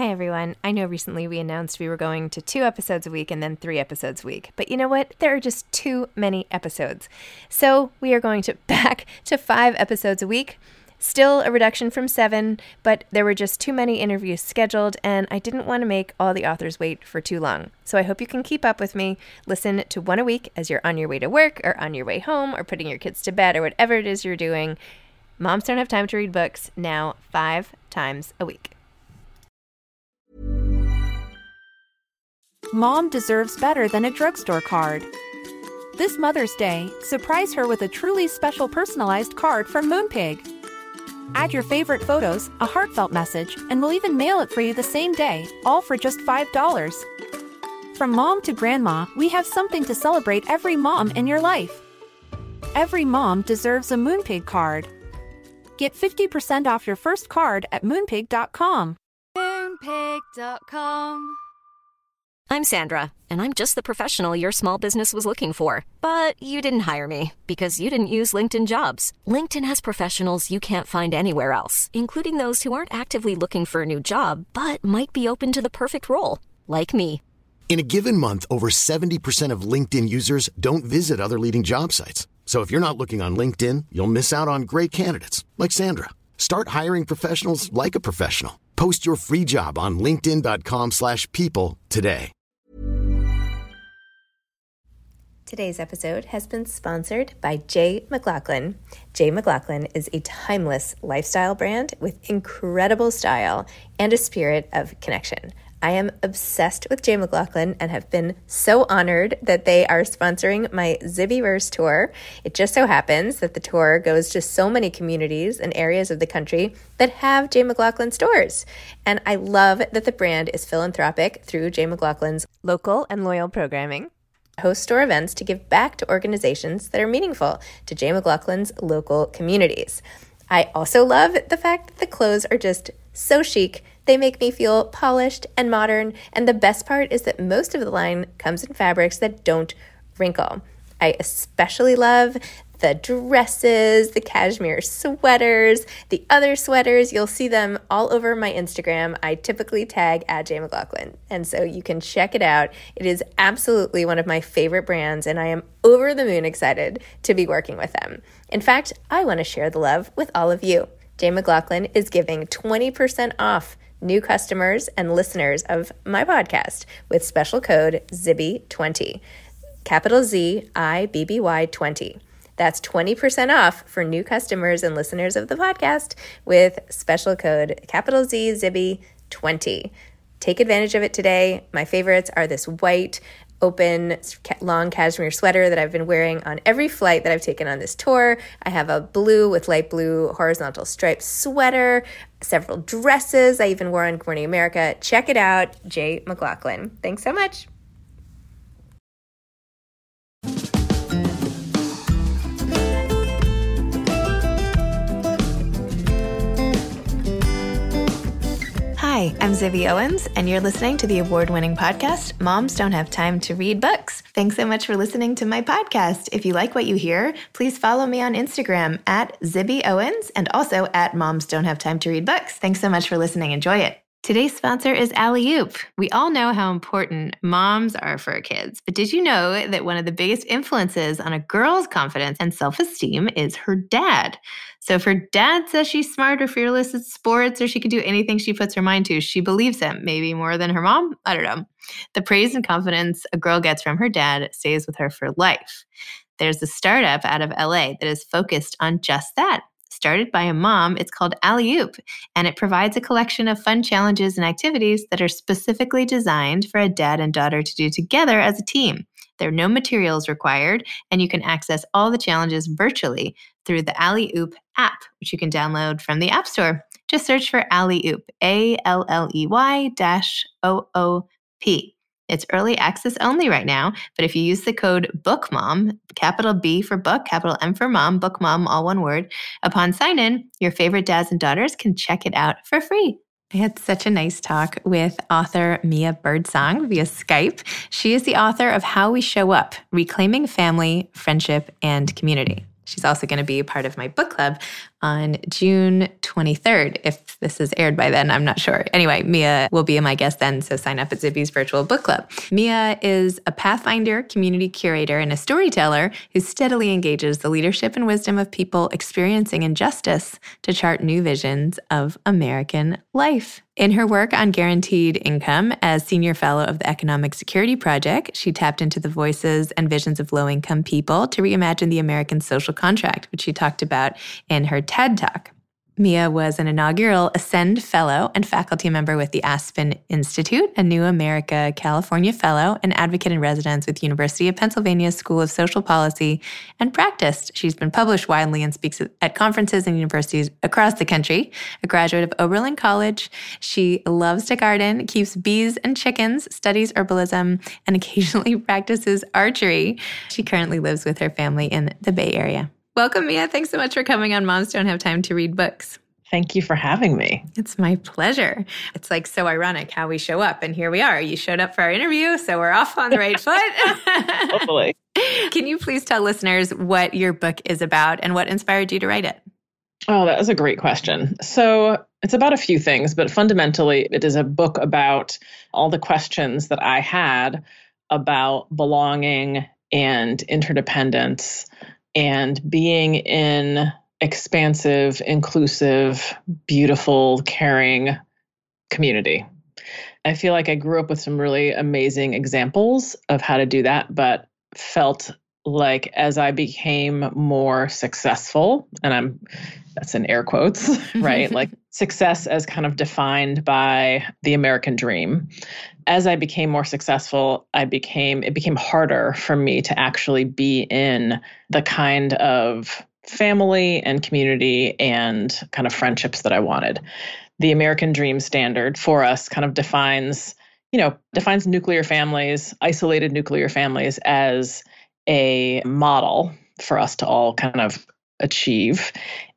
Hi, everyone. I know recently we announced we were going to 2 episodes a week and then 3 episodes a week. But you know what? There are just too many episodes. So we are going back to 5 episodes a week. Still a reduction from 7, but there were just too many interviews scheduled, and I didn't want to make all the authors wait for too long. So I hope you can keep up with me. Listen to 1 a week as you're on your way to work or on your way home or putting your kids to bed or whatever it is you're doing. Moms Don't Have Time to Read Books, now 5 times a week. Mom deserves better than a drugstore card. This Mother's Day, surprise her with a truly special personalized card from Moonpig. Add your favorite photos, a heartfelt message, and we'll even mail it for you the same day, all for just $5. From mom to grandma, we have something to celebrate every mom in your life. Every mom deserves a Moonpig card. Get 50% off your first card at moonpig.com. Moonpig.com. I'm Sandra, and I'm just the professional your small business was looking for. But you didn't hire me because you didn't use LinkedIn Jobs. LinkedIn has professionals you can't find anywhere else, including those who aren't actively looking for a new job, but might be open to the perfect role, like me. In a given month, over 70% of LinkedIn users don't visit other leading job sites. So if you're not looking on LinkedIn, you'll miss out on great candidates like Sandra. Start hiring professionals like a professional. Post your free job on linkedin.com/people today. Today's episode has been sponsored by J. McLaughlin. J. McLaughlin is a timeless lifestyle brand with incredible style and a spirit of connection. I am obsessed with J. McLaughlin and have been so honored that they are sponsoring my Zibbyverse tour. It just so happens that the tour goes to so many communities and areas of the country that have J. McLaughlin stores. And I love that the brand is philanthropic through J. McLaughlin's local and loyal programming. Host store events to give back to organizations that are meaningful to J. McLaughlin's local communities. I also love the fact that the clothes are just so chic. They make me feel polished and modern, and the best part is that most of the line comes in fabrics that don't wrinkle. I especially love the dresses, the cashmere sweaters, the other sweaters. You'll see them all over my Instagram. I typically tag at J. McLaughlin, and so you can check it out. It is absolutely one of my favorite brands, and I am over the moon excited to be working with them. In fact, I want to share the love with all of you. J. McLaughlin is giving 20% off new customers and listeners of my podcast with special code ZIBBY20, capital ZIBBY 20. That's 20% off for new customers and listeners of the podcast with special code capital Z ZIBBY20. Take advantage of it today. My favorites are this white, open, long cashmere sweater that I've been wearing on every flight that I've taken on this tour. I have a blue with light blue horizontal striped sweater, several dresses I even wore on Good Morning America. Check it out, J. McLaughlin. Thanks so much. Hi, I'm Zibby Owens, and you're listening to the award-winning podcast, Moms Don't Have Time to Read Books. Thanks so much for listening to my podcast. If you like what you hear, please follow me on Instagram at Zibby Owens and also at Moms Don't Have Time to Read Books. Thanks so much for listening. Enjoy it. Today's sponsor is Alley-Oop. We all know how important moms are for our kids, but did you know that one of the biggest influences on a girl's confidence and self-esteem is her dad? So if her dad says she's smart or fearless at sports or she can do anything she puts her mind to, she believes him, maybe more than her mom. I don't know. The praise and confidence a girl gets from her dad stays with her for life. There's a startup out of LA that is focused on just that. Started by a mom, it's called Alley-Oop, and it provides a collection of fun challenges and activities that are specifically designed for a dad and daughter to do together as a team. There are no materials required, and you can access all the challenges virtually through the Alley-Oop app, which you can download from the App Store. Just search for Alley-Oop, ALLEY-OOP. It's early access only right now, but if you use the code BOOKMOM, capital B for book, capital M for mom, BOOKMOM, all one word, upon sign-in, your favorite dads and daughters can check it out for free. I had such a nice talk with author Mia Birdsong via Skype. She is the author of How We Show Up, Reclaiming Family, Friendship, and Community. She's also going to be a part of my book club on June 23rd. If this is aired by then, I'm not sure. Anyway, Mia will be my guest then, so sign up at Zippy's Virtual Book Club. Mia is a Pathfinder, community curator, and a storyteller who steadily engages the leadership and wisdom of people experiencing injustice to chart new visions of American life. In her work on guaranteed income as senior fellow of the Economic Security Project, she tapped into the voices and visions of low-income people to reimagine the American social contract, which she talked about in her TED Talk. Mia was an inaugural Ascend Fellow and faculty member with the Aspen Institute, a New America California Fellow, and advocate in residence with University of Pennsylvania School of Social Policy, and practiced. She's been published widely and speaks at conferences and universities across the country. A graduate of Oberlin College, she loves to garden, keeps bees and chickens, studies herbalism, and occasionally practices archery. She currently lives with her family in the Bay Area. Welcome, Mia. Thanks so much for coming on Moms Don't Have Time to Read Books. Thank you for having me. It's my pleasure. It's like so ironic how we show up, and here we are. You showed up for our interview, so we're off on the right foot. Hopefully. Can you please tell listeners what your book is about and what inspired you to write it? Oh, that is a great question. So it's about a few things, but fundamentally, it is a book about all the questions that I had about belonging and interdependence and being in expansive, inclusive, beautiful, caring community. I feel like I grew up with some really amazing examples of how to do that, but felt like as I became more successful, and that's in air quotes, right? Like success as kind of defined by the American dream. As I became more successful, it became harder for me to actually be in the kind of family and community and kind of friendships that I wanted. The American dream standard for us kind of defines nuclear families, isolated nuclear families as a model for us to all kind of achieve.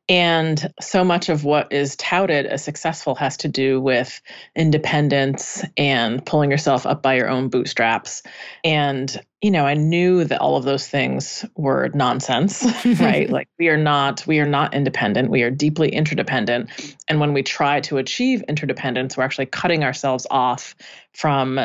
And so much of what is touted as successful has to do with independence and pulling yourself up by your own bootstraps. And, I knew that all of those things were nonsense, right? Like we are not independent. We are deeply interdependent. And when we try to achieve interdependence, we're actually cutting ourselves off from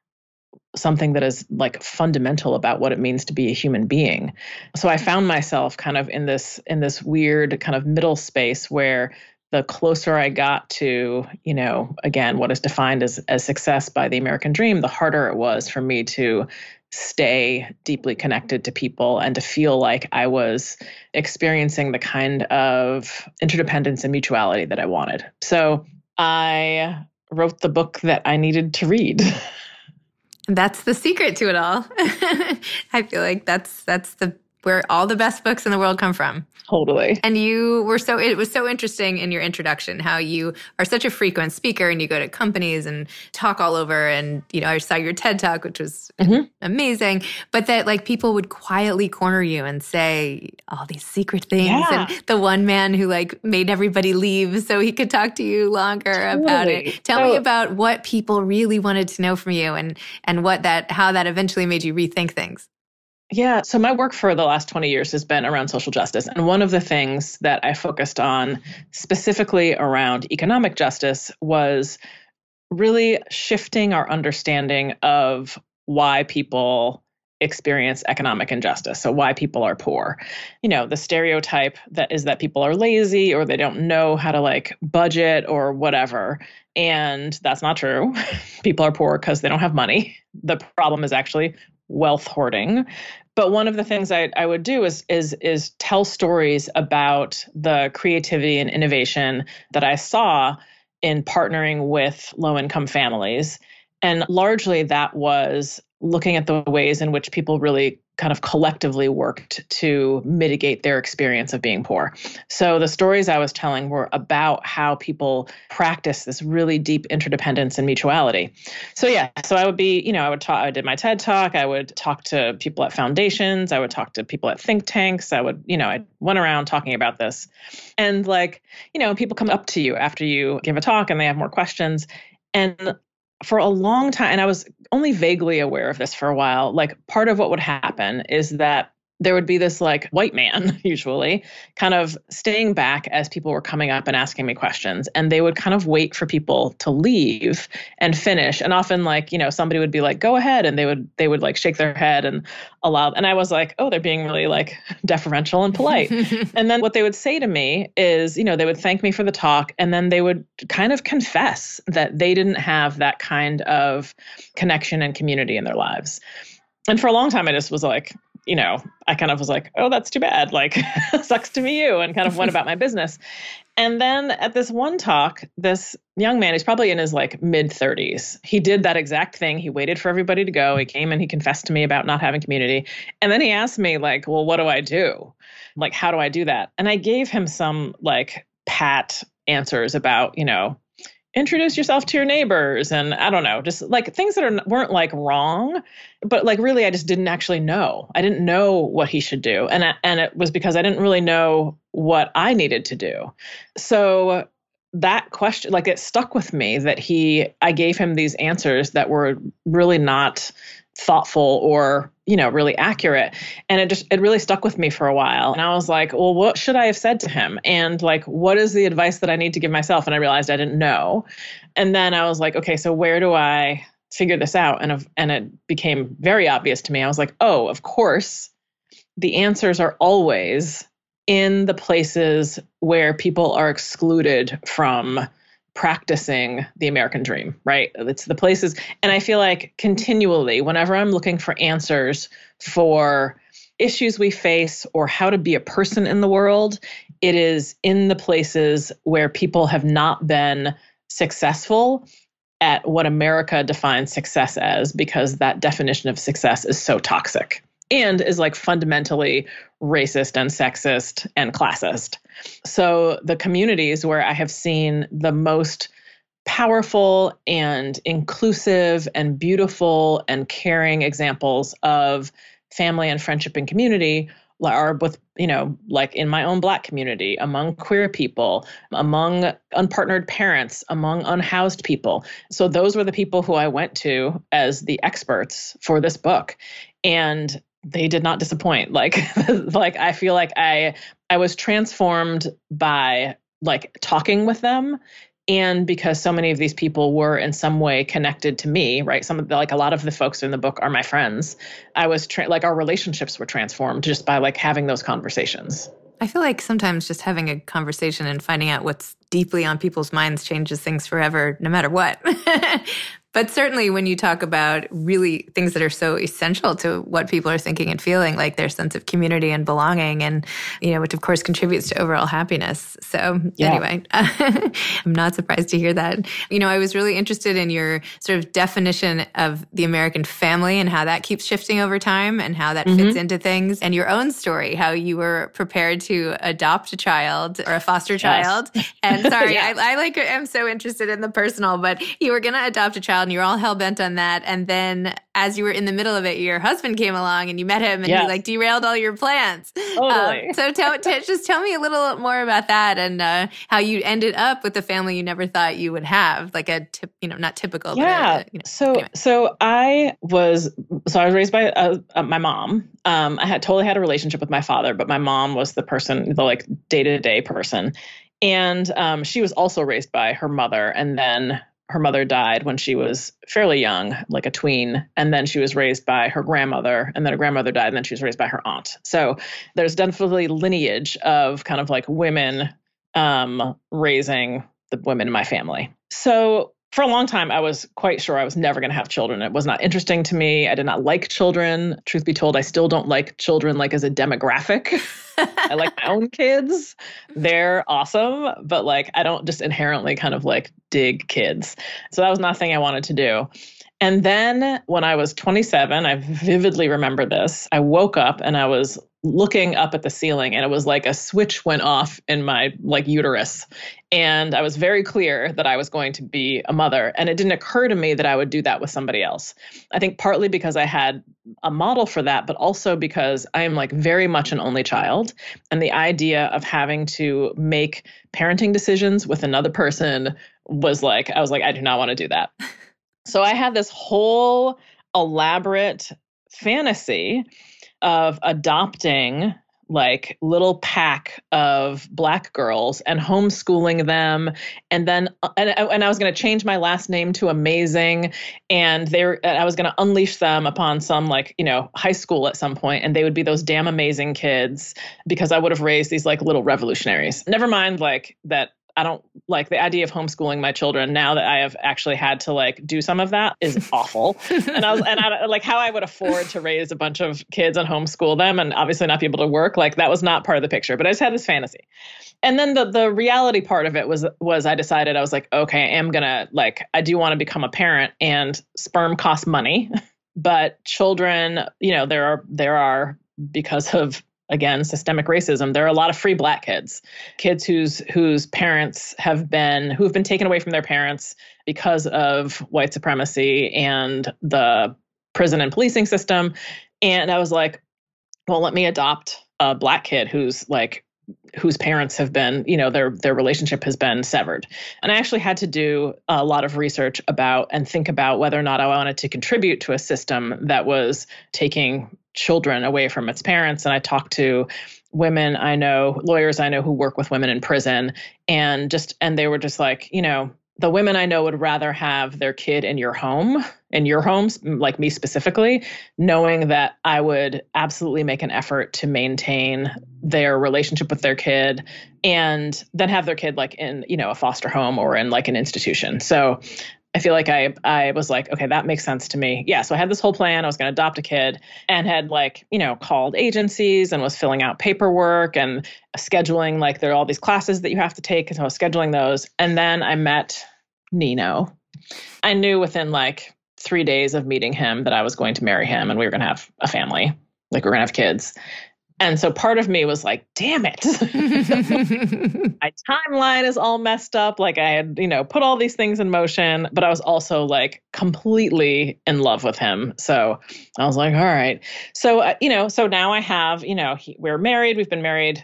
something that is like fundamental about what it means to be a human being. So I found myself kind of in this weird kind of middle space where the closer I got to, again, what is defined as success by the American dream, the harder it was for me to stay deeply connected to people and to feel like I was experiencing the kind of interdependence and mutuality that I wanted. So I wrote the book that I needed to read. That's the secret to it all. I feel like that's where all the best books in the world come from. Totally. And it was so interesting in your introduction how you are such a frequent speaker and you go to companies and talk all over. And, I saw your TED Talk, which was amazing, but that like people would quietly corner you and say all these secret things. Yeah. And the one man who like made everybody leave so he could talk to you longer about it. Tell me about what people really wanted to know from you and how that eventually made you rethink things. Yeah. So my work for the last 20 years has been around social justice. And one of the things that I focused on specifically around economic justice was really shifting our understanding of why people experience economic injustice. So why people are poor. The stereotype that people are lazy or they don't know how to like budget or whatever. And that's not true. People are poor because they don't have money. The problem is actually wealth hoarding. But one of the things I would do is tell stories about the creativity and innovation that I saw in partnering with low-income families. And largely that was looking at the ways in which people really kind of collectively worked to mitigate their experience of being poor. So the stories I was telling were about how people practice this really deep interdependence and mutuality. So I would be, I did my TED Talk. I would talk to people at foundations. I would talk to people at think tanks. I went around talking about this. And people come up to you after you give a talk and they have more questions. And for a long time, and I was only vaguely aware of this for a while, like part of what would happen is that there would be this like white man, usually, kind of staying back as people were coming up and asking me questions. And they would kind of wait for people to leave and finish. And often like, somebody would be like, go ahead. And they would like shake their head and allow. And I was like, oh, they're being really like deferential and polite. And then what they would say to me is, they would thank me for the talk. And then they would kind of confess that they didn't have that kind of connection and community in their lives. And for a long time, I just was like, I kind of was like, oh, that's too bad. Like, sucks to be you, and kind of went about my business. And then at this one talk, this young man, he's probably in his like mid-30s. He did that exact thing. He waited for everybody to go. He came and he confessed to me about not having community. And then he asked me like, well, what do I do? Like, how do I do that? And I gave him some like pat answers about, introduce yourself to your neighbors. And I don't know, just like things that weren't like wrong, but like really, I just didn't actually know. I didn't know what he should do. And it was because I didn't really know what I needed to do. So that question, like it stuck with me that I gave him these answers that were really not thoughtful or, really accurate. And it really stuck with me for a while. And I was like, well, what should I have said to him? And like, what is the advice that I need to give myself? And I realized I didn't know. And then I was like, okay, so where do I figure this out? And it became very obvious to me. I was like, oh, of course, the answers are always in the places where people are excluded from practicing the American dream, right? It's the places. And I feel like continually, whenever I'm looking for answers for issues we face or how to be a person in the world, it is in the places where people have not been successful at what America defines success as, because that definition of success is so toxic and is like fundamentally racist and sexist and classist. So the communities where I have seen the most powerful and inclusive and beautiful and caring examples of family and friendship and community are with, like in my own Black community, among queer people, among unpartnered parents, among unhoused people. So those were the people who I went to as the experts for this book. And they did not disappoint. Like I feel like I was transformed by like talking with them. And because so many of these people were in some way connected to me, right? Like a lot of the folks in the book are my friends. I was like our relationships were transformed just by like having those conversations. I feel like sometimes just having a conversation and finding out what's deeply on people's minds changes things forever, no matter what. But certainly when you talk about really things that are so essential to what people are thinking and feeling, like their sense of community and belonging and, which of course contributes to overall happiness. So Anyway, I'm not surprised to hear that. I was really interested in your sort of definition of the American family and how that keeps shifting over time and how that fits into things, and your own story, how you were prepared to adopt a child or a foster child. Yes. And sorry, I'm so interested in the personal, but you were going to adopt a child and you're all hell bent on that. And then as you were in the middle of it, your husband came along and you met him and he like derailed all your plans. Totally. So just tell me a little more about that and how you ended up with the family you never thought you would have, like not typical. Yeah. But anyway. So I was raised by my mom. I totally had a relationship with my father, but my mom was the person, the like day-to-day person. And she was also raised by her mother. And then her mother died when she was fairly young, like a tween. And then she was raised by her grandmother, and then her grandmother died, and then she was raised by her aunt. So there's definitely lineage of kind of like women raising the women in my family. So for a long time, I was quite sure I was never going to have children. It was not interesting to me. I did not like children. Truth be told, I still don't like children like as a demographic. I like my own kids. They're awesome. But like, I don't just inherently kind of like dig kids. So that was not a thing I wanted to do. And then when I was 27, I vividly remember this. I woke up and I was looking up at the ceiling and it was like a switch went off in my like uterus. And I was very clear that I was going to be a mother. And it didn't occur to me that I would do that with somebody else. I think partly because I had a model for that, but also because I am like very much an only child. And the idea of having to make parenting decisions with another person was like, I was like, I do not want to do that. So I had this whole elaborate fantasy of adopting like little pack of Black girls and homeschooling them. And then, and I was going to change my last name to Amazing. And I was going to unleash them upon some like, high school at some point, and they would be those damn amazing kids because I would have raised these like little revolutionaries. Never mind like that. I don't like the idea of homeschooling my children now that I have actually had to like do some of that is awful. and I like how I would afford to raise a bunch of kids and homeschool them and obviously not be able to work. Like that was not part of the picture, but I just had this fantasy. And then the reality part of it was I decided I was like, okay, I do want to become a parent, and sperm costs money, but children, there are because of, again, systemic racism, there are a lot of free Black kids whose parents who've been taken away from their parents because of white supremacy and the prison and policing system. And I was like, well, let me adopt a Black kid whose parents have been, their relationship has been severed. And I actually had to do a lot of research about and think about whether or not I wanted to contribute to a system that was taking children away from its parents. And I talked to women I know, lawyers I know who work with women in prison, and they were just like, the women I know would rather have their kid in your homes, like me specifically, knowing that I would absolutely make an effort to maintain their relationship with their kid and then have their kid like in, a foster home or in like an institution. So I feel like I was like, okay, that makes sense to me. Yeah. So I had this whole plan. I was going to adopt a kid and had like, called agencies and was filling out paperwork and scheduling, like there are all these classes that you have to take. And so I was scheduling those. And then I met Nino. I knew within like 3 days of meeting him that I was going to marry him and we were going to have a family, like we were going to have kids. And so part of me was like, damn it. My timeline is all messed up. Like I had, put all these things in motion, but I was also like completely in love with him. So I was like, all right. So, so now I have, we're married. We've been married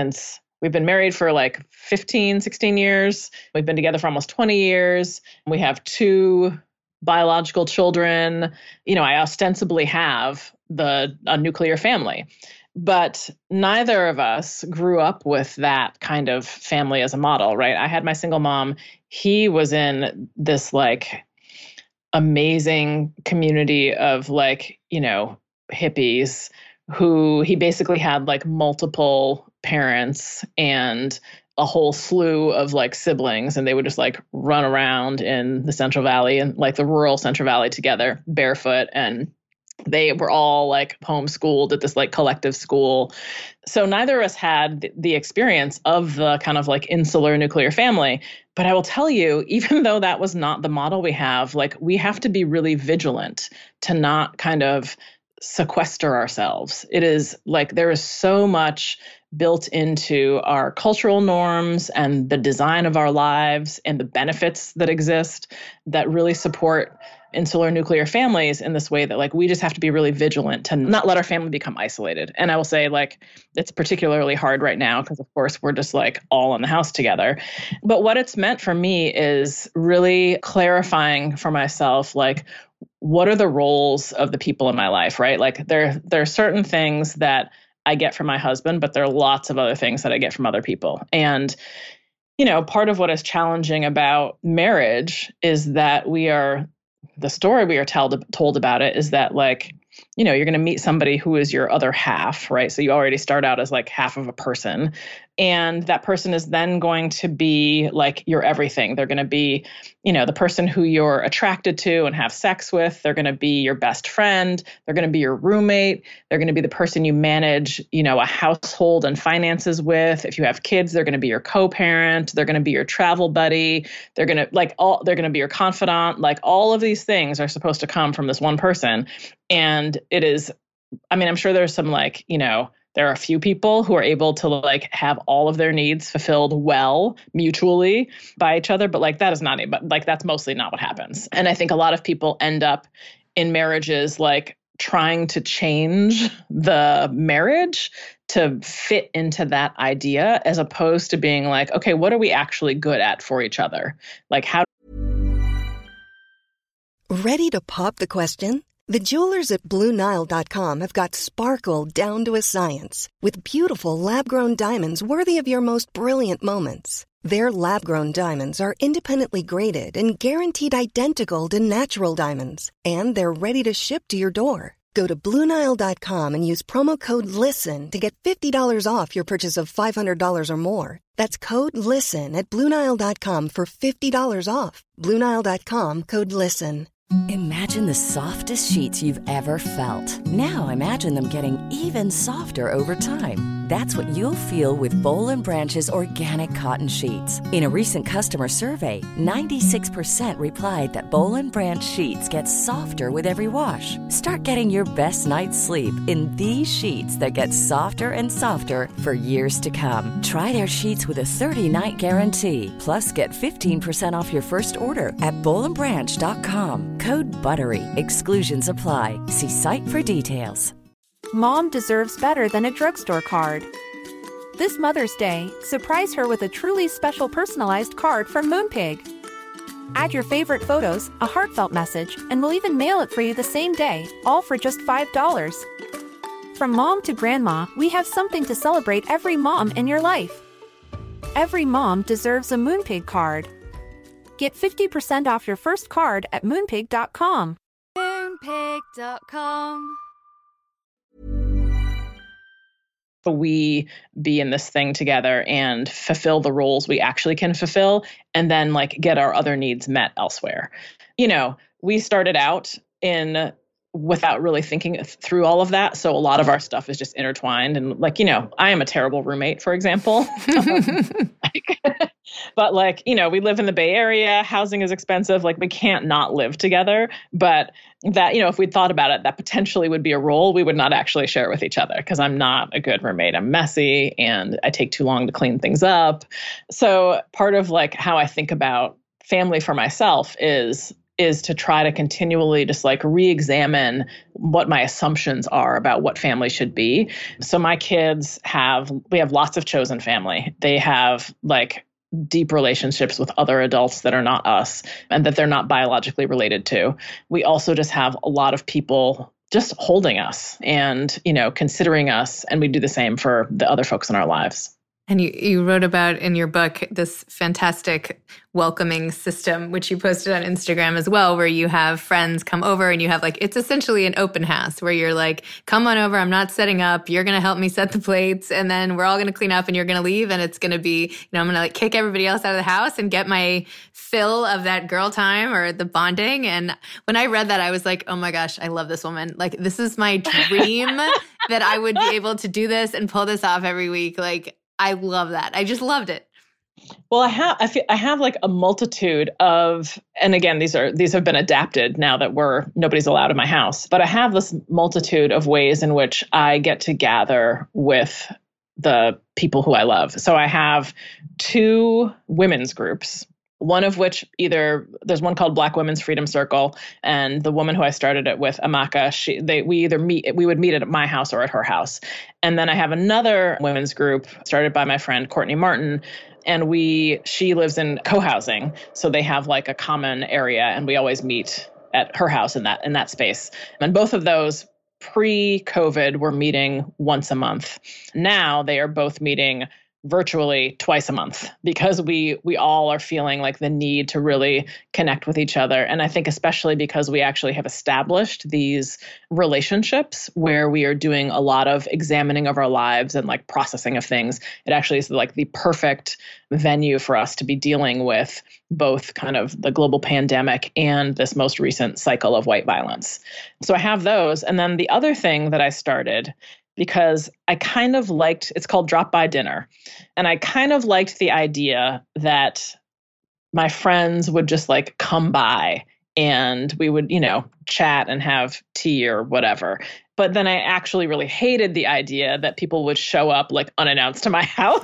for like 15, 16 years. We've been together for almost 20 years. We have 2 biological children. I ostensibly have a nuclear family. But neither of us grew up with that kind of family as a model, right? I had my single mom. He was in this like amazing community of like, hippies who he basically had like multiple parents and a whole slew of like siblings, and they would just like run around in the Central Valley and like the rural Central Valley together barefoot, and they were all like homeschooled at this like collective school. So neither of us had the experience of the kind of like insular nuclear family. But I will tell you, even though that was not the model we have, like we have to be really vigilant to not kind of sequester ourselves. It is like there is so much built into our cultural norms and the design of our lives and the benefits that exist that really support insular nuclear families in this way that like we just have to be really vigilant to not let our family become isolated. And I will say like it's particularly hard right now because of course we're just like all in the house together. But what it's meant for me is really clarifying for myself like what are the roles of the people in my life, right? Like there are certain things that I get from my husband, but there are lots of other things that I get from other people. And part of what is challenging about marriage is that the story we are told about it is that like, you're going to meet somebody who is your other half, right? So you already start out as like half of a person. And that person is then going to be like your everything. They're going to be, the person who you're attracted to and have sex with. They're going to be your best friend. They're going to be your roommate. They're going to be the person you manage, a household and finances with. If you have kids, they're going to be your co-parent. They're going to be your travel buddy. They're going to be your confidant. Like all of these things are supposed to come from this one person. And it is, I'm sure there's some like, there are a few people who are able to like have all of their needs fulfilled well mutually by each other. But like that is not, but like that's mostly not what happens. And I think a lot of people end up in marriages like trying to change the marriage to fit into that idea as opposed to being like, okay, what are we actually good at for each other? Like how. Ready to pop the question? The jewelers at BlueNile.com have got sparkle down to a science with beautiful lab-grown diamonds worthy of your most brilliant moments. Their lab-grown diamonds are independently graded and guaranteed identical to natural diamonds, and they're ready to ship to your door. Go to BlueNile.com and use promo code LISTEN to get $50 off your purchase of $500 or more. That's code LISTEN at BlueNile.com for $50 off. BlueNile.com, code LISTEN. Imagine the softest sheets you've ever felt. Now imagine them getting even softer over time. That's what you'll feel with Boll & Branch's organic cotton sheets. In a recent customer survey, 96% replied that Boll & Branch sheets get softer with every wash. Start getting your best night's sleep in these sheets that get softer and softer for years to come. Try their sheets with a 30-night guarantee. Plus, get 15% off your first order at bollandbranch.com. Code BUTTERY. Exclusions apply. See site for details. Mom deserves better than a drugstore card. This Mother's Day, surprise her with a truly special personalized card from Moonpig. Add your favorite photos, a heartfelt message, and we'll even mail it for you the same day, all for just $5. From mom to grandma, we have something to celebrate every mom in your life. Every mom deserves a Moonpig card. Get 50% off your first card at Moonpig.com. Moonpig.com. We be in this thing together and fulfill the roles we actually can fulfill, and then like get our other needs met elsewhere. You know, we started out without really thinking through all of that. So a lot of our stuff is just intertwined. And like, you know, I am a terrible roommate, for example. But like, you know, we live in the Bay Area, housing is expensive, like we can't not live together. But that, you know, if we'd thought about it, that potentially would be a role we would not actually share with each other, because I'm not a good roommate. I'm messy and I take too long to clean things up. So part of like how I think about family for myself is to try to continually just like re-examine what my assumptions are about what family should be. So my kids we have lots of chosen family. They have like deep relationships with other adults that are not us and that they're not biologically related to. We also just have a lot of people just holding us and, you know, considering us. And we do the same for the other folks in our lives. And you wrote about in your book this fantastic welcoming system, which you posted on Instagram as well, where you have friends come over and you have like, it's essentially an open house where you're like, come on over, I'm not setting up, you're going to help me set the plates, and then we're all going to clean up and you're going to leave, and it's going to be, you know, I'm going to like kick everybody else out of the house and get my fill of that girl time or the bonding. And when I read that, I was like, oh my gosh, I love this woman. Like, this is my dream that I would be able to do this and pull this off every week. Like, I love that. I just loved it. Well, I have like a multitude of, and again, these have been adapted now that nobody's allowed in my house, but I have this multitude of ways in which I get to gather with the people who I love. So I have 2 women's groups. One of which there's one called Black Women's Freedom Circle, and the woman who I started it with, Amaka, we would meet at my house or at her house. And then I have another women's group started by my friend Courtney Martin, and she lives in co-housing, so they have like a common area, and we always meet at her house in that space. And both of those pre-COVID were meeting once a month. Now they are both meeting virtually twice a month, because we all are feeling like the need to really connect with each other. And I think especially because we actually have established these relationships where we are doing a lot of examining of our lives and like processing of things, it actually is like the perfect venue for us to be dealing with both kind of the global pandemic and this most recent cycle of white violence. So I have those. And then the other thing that I started, because I kind of liked, it's called Drop By Dinner. And I kind of liked the idea that my friends would just like come by and we would, you know, chat and have tea or whatever. But then I actually really hated the idea that people would show up like unannounced to my house.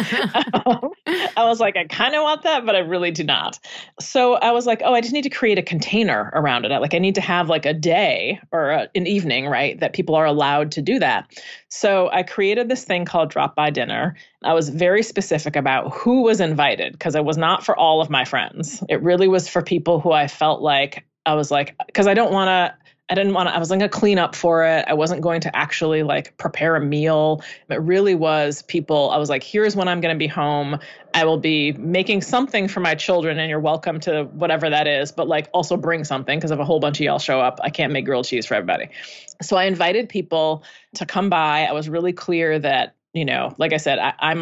I was like, I kind of want that, but I really do not. So I was like, I just need to create a container around it. I need to have like a day or an evening, right, that people are allowed to do that. So I created this thing called Drop By Dinner. I was very specific about who was invited, because it was not for all of my friends. It really was for people who I felt like, I was like, because I I wasn't going to clean up for it. I wasn't going to actually like prepare a meal. It really was I was like, here's when I'm going to be home. I will be making something for my children and you're welcome to whatever that is, but like also bring something because if a whole bunch of y'all show up, I can't make grilled cheese for everybody. So I invited people to come by. I was really clear that, like I said,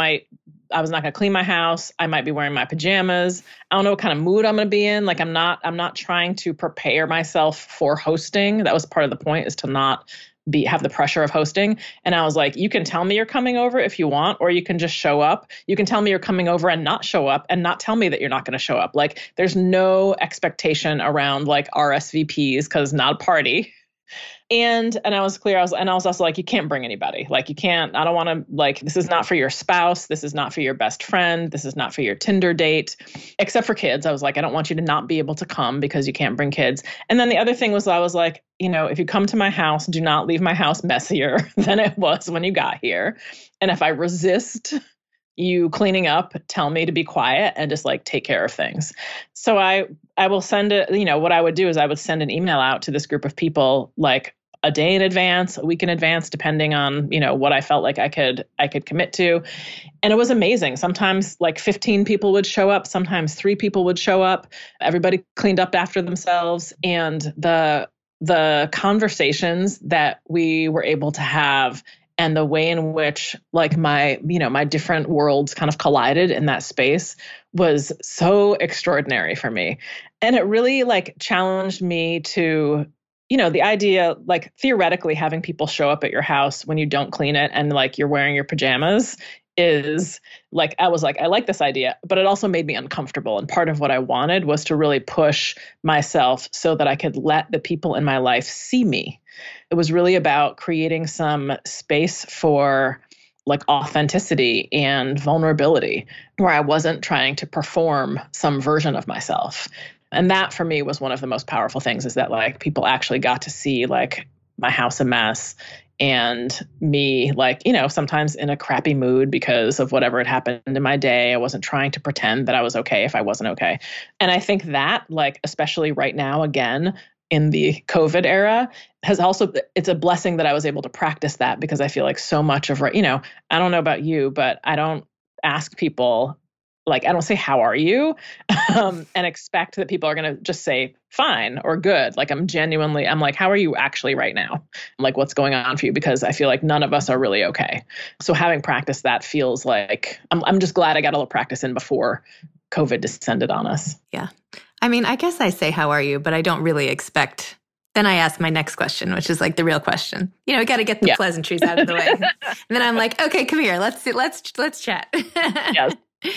I was not going to clean my house. I might be wearing my pajamas. I don't know what kind of mood I'm going to be in. Like I'm not trying to prepare myself for hosting. That was part of the point, is to not have the pressure of hosting. And I was like, you can tell me you're coming over if you want, or you can just show up. You can tell me you're coming over and not show up and not tell me that you're not going to show up. Like there's no expectation around like RSVPs because not a party. And I was clear. I was also like, you can't bring anybody. Like you can't, I don't want to, like, this is not for your spouse. This is not for your best friend. This is not for your Tinder date, except for kids. I was like, I don't want you to not be able to come because you can't bring kids. And then the other thing was, I was like, if you come to my house, do not leave my house messier than it was when you got here. And if I resist you cleaning up, tell me to be quiet and just like take care of things. So I will send it, what I would do is I would send an email out to this group of people like a day in advance, a week in advance, depending on, what I felt like I could commit to. And it was amazing. Sometimes like 15 people would show up. Sometimes 3 people would show up. Everybody cleaned up after themselves. And the conversations that we were able to have and the way in which like my different worlds kind of collided in that space was so extraordinary for me. And it really like challenged me to, the idea, like theoretically having people show up at your house when you don't clean it and like you're wearing your pajamas is like, I was like, I like this idea, but it also made me uncomfortable. And part of what I wanted was to really push myself so that I could let the people in my life see me. It was really about creating some space for like authenticity and vulnerability where I wasn't trying to perform some version of myself. And that for me was one of the most powerful things, is that like people actually got to see like my house a mess and me like, sometimes in a crappy mood because of whatever had happened in my day. I wasn't trying to pretend that I was okay if I wasn't okay. And I think that like, especially right now, again, in the COVID era it's a blessing that I was able to practice that, because I feel like so much of, I don't know about you, but I don't ask people, like, I don't say, how are you? And expect that people are going to just say fine or good. Like I'm like, how are you actually right now? Like, what's going on for you? Because I feel like none of us are really okay. So having practiced that feels like, I'm just glad I got a little practice in before COVID descended on us. Yeah. I mean, I guess I say, how are you? But I don't really expect. Then I ask my next question, which is like the real question. We got to get the pleasantries out of the way. And then I'm like, okay, come here. Let's chat. Yes.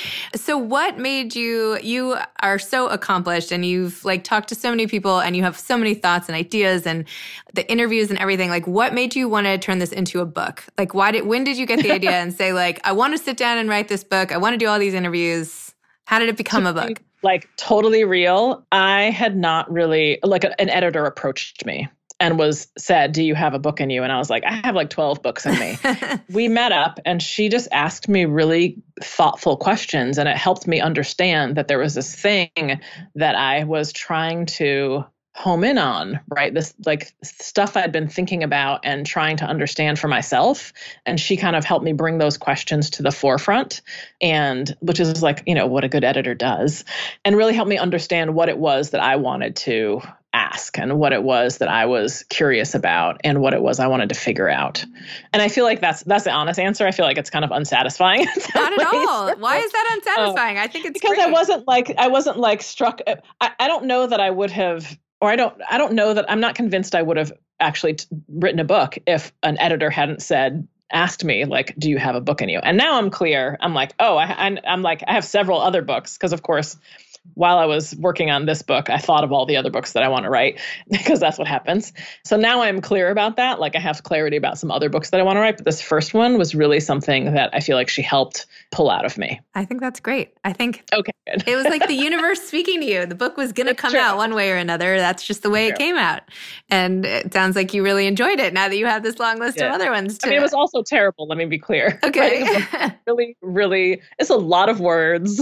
So what made you are so accomplished and you've like talked to so many people and you have so many thoughts and ideas and the interviews and everything. Like what made you want to turn this into a book? Like when did you get the idea and say like, I want to sit down and write this book. I want to do all these interviews. How did it become a book? Like totally real. I had not really, like an editor approached me and said, do you have a book in you? And I was like, I have like 12 books in me. We met up and she just asked me really thoughtful questions. And it helped me understand that there was this thing that I was trying to home in on, right? This like stuff I'd been thinking about and trying to understand for myself. And she kind of helped me bring those questions to the forefront, and which is like, what a good editor does, and really helped me understand what it was that I wanted to ask and what it was that I was curious about and what it was I wanted to figure out. And I feel like that's the honest answer. I feel like it's kind of unsatisfying. Not at all. Why is that unsatisfying? I think it's because great. I wasn't like struck. I don't know that I would have, or I don't know that, I'm not convinced I would have actually written a book if an editor hadn't asked me like, do you have a book in you? And now I'm clear. I'm like, oh, I'm like, I have several other books. Cause of course, while I was working on this book, I thought of all the other books that I want to write, because that's what happens. So now I'm clear about that. Like I have clarity about some other books that I want to write, but this first one was really something that I feel like she helped pull out of me. I think that's great. I think okay, good. It was like the universe speaking to you. The book was going to come out one way or another. That's just the way it came out. And it sounds like you really enjoyed it now that you have this long list of other ones too. I mean, it was also terrible. Let me be clear. Okay. Really, really, it's a lot of words.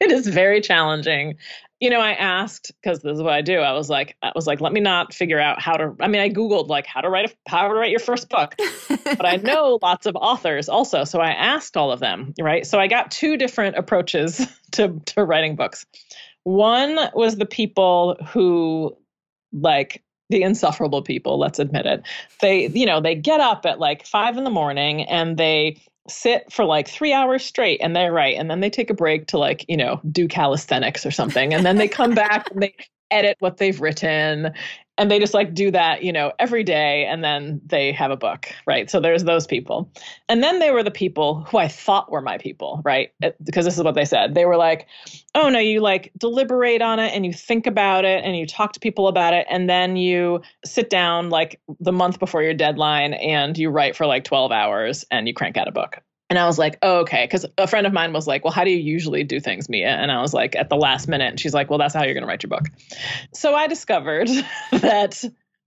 It is very challenging. I asked, because this is what I do. I was like, let me not figure out I Googled like how to write your first book, but I know lots of authors also. So I asked all of them, right? So I got two different approaches to writing books. One was the people who, like, the insufferable people, let's admit it. They get up at like 5 a.m. and they sit for like 3 hours straight and they write, and then they take a break to like, do calisthenics or something. And then they come back and they edit what they've written, and they just like do that, every day. And then they have a book, right? So there's those people. And then they were the people who I thought were my people, right? Because this is what they said. They were like, oh no, you like deliberate on it and you think about it and you talk to people about it. And then you sit down like the month before your deadline and you write for like 12 hours and you crank out a book. And I was like, oh, okay. Because a friend of mine was like, well, how do you usually do things, Mia? And I was like, at the last minute. And she's like, well, that's how you're going to write your book. So I discovered that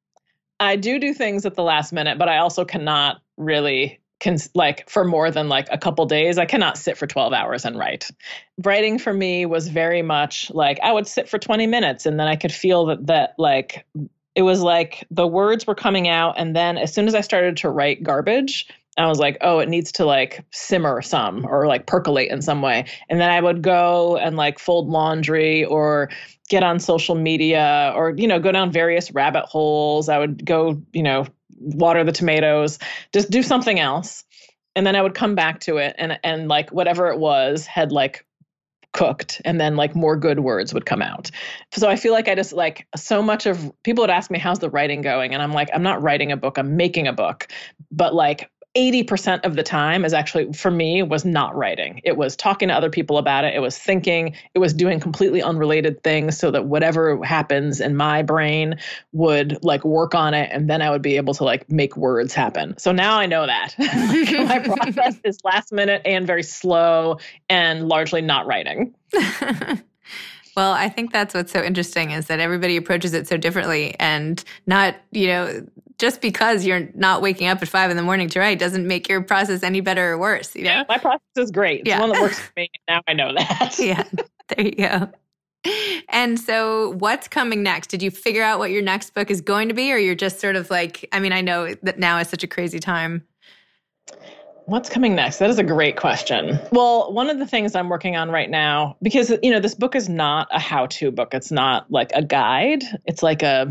I do things at the last minute, but I also cannot really, for more than like a couple days, I cannot sit for 12 hours and write. Writing for me was very much like I would sit for 20 minutes and then I could feel that like it was like the words were coming out. And then as soon as I started to write garbage, I was like, oh, it needs to like simmer some or like percolate in some way. And then I would go and like fold laundry or get on social media or, go down various rabbit holes. I would go, water the tomatoes, just do something else. And then I would come back to it and like whatever it was had like cooked, and then like more good words would come out. So I feel like I just like so much of people would ask me, how's the writing going? And I'm like, I'm not writing a book, I'm making a book. But like 80% of the time is actually, for me, was not writing. It was talking to other people about it. It was thinking, it was doing completely unrelated things so that whatever happens in my brain would like work on it. And then I would be able to like make words happen. So now I know that my process is last minute and very slow and largely not writing. Well, I think that's what's so interesting is that everybody approaches it so differently, and not, just because you're not waking up at 5 a.m. to write doesn't make your process any better or worse. Yeah, my process is great. It's one that works for me. Now I know that. Yeah, there you go. And so what's coming next? Did you figure out what your next book is going to be, or you're just sort of like, I know that now is such a crazy time. What's coming next? That is a great question. Well, one of the things I'm working on right now, because, this book is not a how-to book. It's not like a guide. It's like a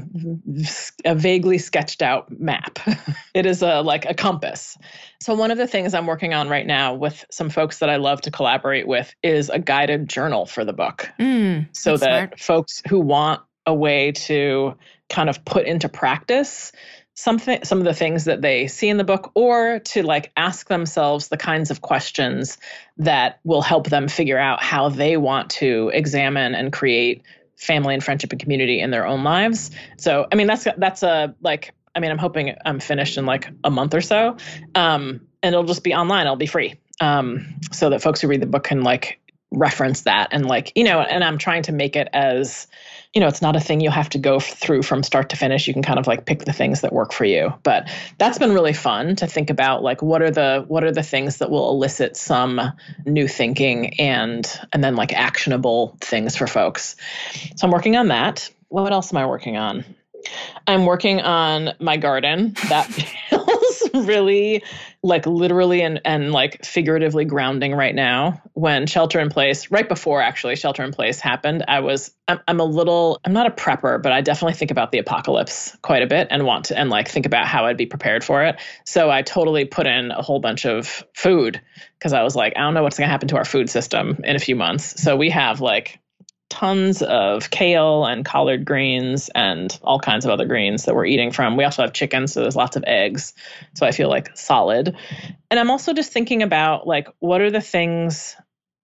vaguely sketched out map. It is like a compass. So one of the things I'm working on right now with some folks that I love to collaborate with is a guided journal for the book. So that smart. Folks who want a way to kind of put into practice some of the things that they see in the book, or to like ask themselves the kinds of questions that will help them figure out how they want to examine and create family and friendship and community in their own lives. So, that's a like, I'm hoping I'm finished in like a month or so. And it'll just be online. It'll be free. So that folks who read the book can like reference that and like, and I'm trying to make it as, it's not a thing you have to go through from start to finish. You can kind of like pick the things that work for you. But that's been really fun to think about, like, what are the things that will elicit some new thinking and then like actionable things for folks. So I'm working on that. What else am I working on? I'm working on my garden. That feels really like literally and like figuratively grounding right now. When shelter in place, right before actually shelter in place happened, I'm not a prepper, but I definitely think about the apocalypse quite a bit and like think about how I'd be prepared for it. So I totally put in a whole bunch of food because I was like, I don't know what's going to happen to our food system in a few months. So we have like tons of kale and collard greens and all kinds of other greens that we're eating from. We also have chicken, so there's lots of eggs. So I feel like solid. And I'm also just thinking about like, what are the things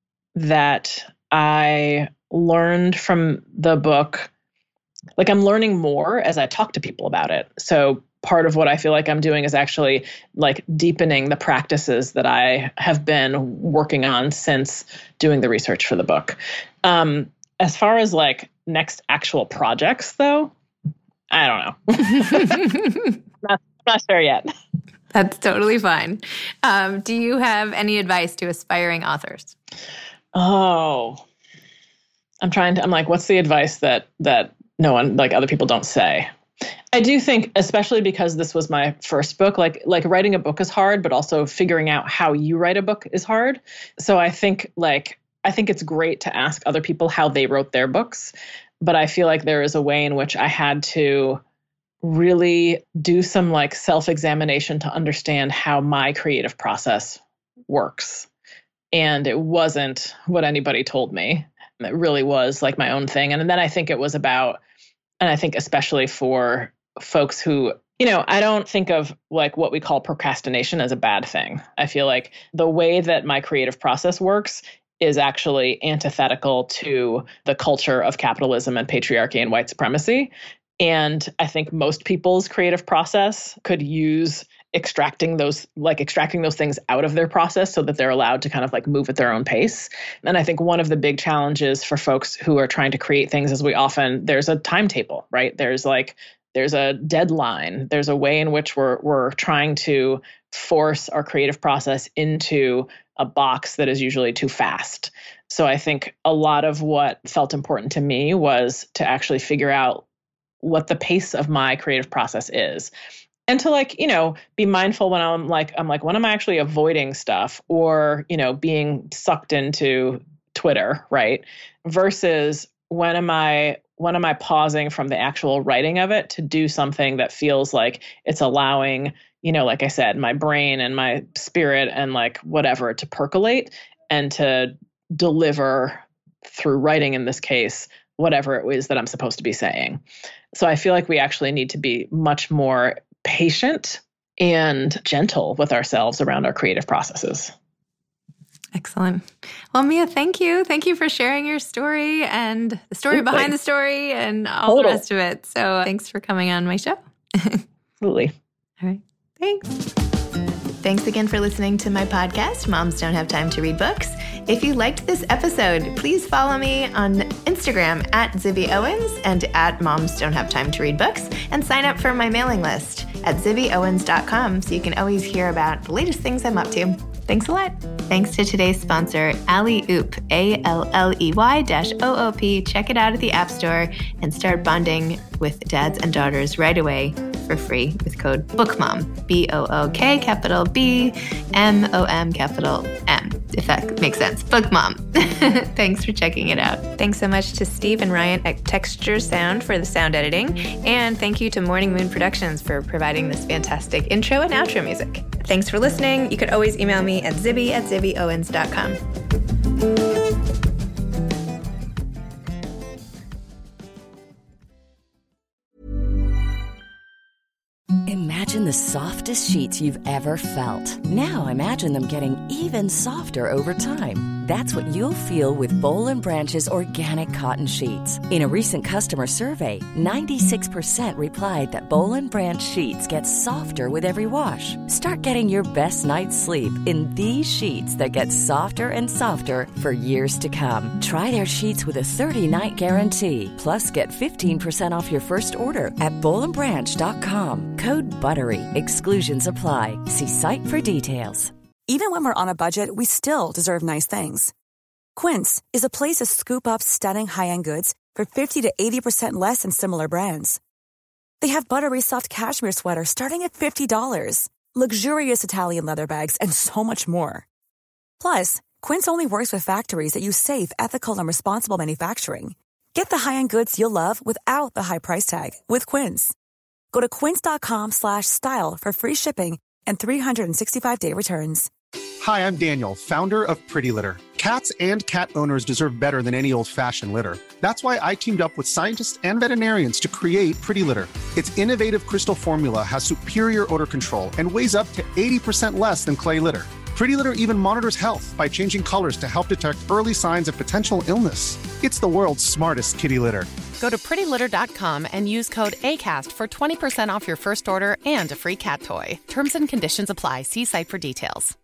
that I learned from the book? Like I'm learning more as I talk to people about it. So part of what I feel like I'm doing is actually like deepening the practices that I have been working on since doing the research for the book. As far as like next actual projects, though, I don't know. not sure yet. That's totally fine. Do you have any advice to aspiring authors? Oh, I'm like, what's the advice that no one, like other people don't say? I do think, especially because this was my first book, like writing a book is hard, but also figuring out how you write a book is hard. So I think it's great to ask other people how they wrote their books, but I feel like there is a way in which I had to really do some like self-examination to understand how my creative process works. And it wasn't what anybody told me. It really was like my own thing. And then I think it was about, and I think especially for folks who, I don't think of like what we call procrastination as a bad thing. I feel like the way that my creative process works is actually antithetical to the culture of capitalism and patriarchy and white supremacy. And I think most people's creative process could use extracting those things out of their process so that they're allowed to kind of like move at their own pace. And I think one of the big challenges for folks who are trying to create things is there's a timetable, right? There's a deadline. There's a way in which we're trying to force our creative process into a box that is usually too fast. So I think a lot of what felt important to me was to actually figure out what the pace of my creative process is. And to be mindful when I'm like, when am I actually avoiding stuff or, being sucked into Twitter, right? Versus when am I pausing from the actual writing of it to do something that feels like it's allowing, like I said, my brain and my spirit and like whatever to percolate and to deliver through writing, in this case, whatever it is that I'm supposed to be saying. So I feel like we actually need to be much more patient and gentle with ourselves around our creative processes. Excellent. Well, Mia, thank you. Thank you for sharing your story and the story behind the story and all the rest of it. So thanks for coming on my show. Absolutely. All right. Thanks. Thanks again for listening to my podcast, Moms Don't Have Time to Read Books. If you liked this episode, please follow me on Instagram at Zibby Owens and at Moms Don't Have Time to Read Books, and sign up for my mailing list at zibbyowens.com so you can always hear about the latest things I'm up to. Thanks a lot. Thanks to today's sponsor, Alley-Oop, ALLEY-OOP. Check it out at the App Store and start bonding with dads and daughters right away for free with code BOOKMOM, BOOK capital B, MOM capital M, if that makes sense. BOOKMOM. Thanks for checking it out. Thanks so much to Steve and Ryan at Texture Sound for the sound editing. And thank you to Morning Moon Productions for providing this fantastic intro and outro music. Thanks for listening. You could always email me at zibby@zibbyowens.com. Imagine the softest sheets you've ever felt. Now imagine them getting even softer over time. That's what you'll feel with Boll & Branch's organic cotton sheets. In a recent customer survey, 96% replied that Boll & Branch sheets get softer with every wash. Start getting your best night's sleep in these sheets that get softer and softer for years to come. Try their sheets with a 30-night guarantee. Plus, get 15% off your first order at bollandbranch.com. Code BUTTERY. Exclusions apply. See site for details. Even when we're on a budget, we still deserve nice things. Quince is a place to scoop up stunning high-end goods for 50 to 80% less than similar brands. They have buttery soft cashmere sweaters starting at $50, luxurious Italian leather bags, and so much more. Plus, Quince only works with factories that use safe, ethical, and responsible manufacturing. Get the high-end goods you'll love without the high price tag with Quince. Go to quince.com/style for free shipping and 365-day returns. Hi, I'm Daniel, founder of Pretty Litter. Cats and cat owners deserve better than any old-fashioned litter. That's why I teamed up with scientists and veterinarians to create Pretty Litter. Its innovative crystal formula has superior odor control and weighs up to 80% less than clay litter. Pretty Litter even monitors health by changing colors to help detect early signs of potential illness. It's the world's smartest kitty litter. Go to prettylitter.com and use code ACAST for 20% off your first order and a free cat toy. Terms and conditions apply. See site for details.